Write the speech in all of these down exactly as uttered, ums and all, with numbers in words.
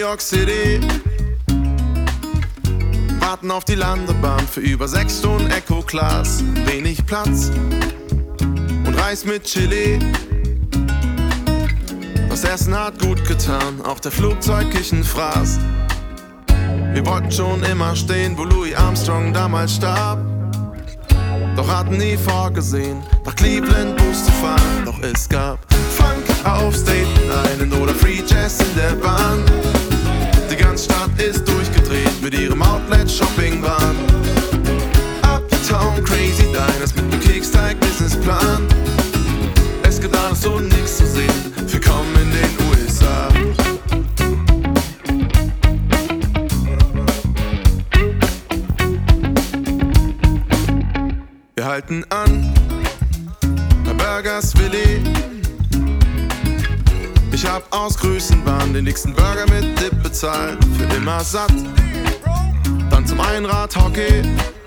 York City, warten auf die Landebahn für über sechs Stunden Eco-Class. Wenig Platz und Reis mit Chili. Das Essen hat gut getan, auch der Flugzeugküchen fraß. Wir wollten schon immer stehen, wo Louis Armstrong damals starb. Doch hatten nie vorgesehen, nach Cleveland Bus zu fahren. Doch es gab Funk auf Staten Island oder Free Jazz in der Bahn. Die ganze Stadt ist durchgedreht mit ihrem Outlet-Shopping-Wahn. Uptown Crazy Diners mit dem Keksteig-Businessplan. Es gibt alles und nichts zu sehen, willkommen in den U S A. Wir halten an bei Burgers Willi. Ich hab aus Größenwahn den nächsten Burger mit Dip bezahlt, für immer satt. Dann zum Einrad-Hockey,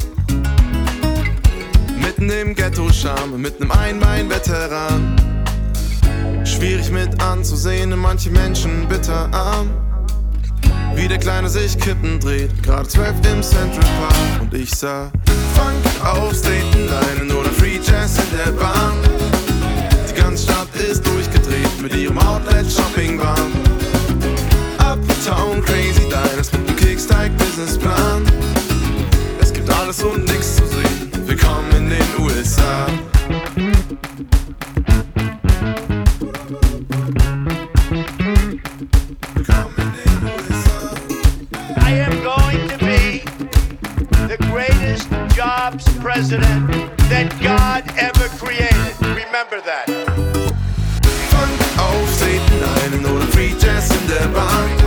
mitten im Ghetto-Charme, mit nem Einbein-Veteran. Schwierig mit anzusehen, manche Menschen bitterarm. Wie der Kleine sich Kippen dreht, gerade zwölf im Central Park. Und ich sah Funk auf Staten Island oder Free Jazz in der Bahn. Die ganze Stadt ist durchgedreht mit ihrem Outlet-Shopping-Wahn. Uptown Crazy Diners mit dem Keksteig-Businessplan. Es gibt alles und nichts zu sehen, willkommen in den U S A. I am going to be the greatest jobs president that God ever created. Remember that. Funk auf Staten Island oder Free Jazz in der Bahn.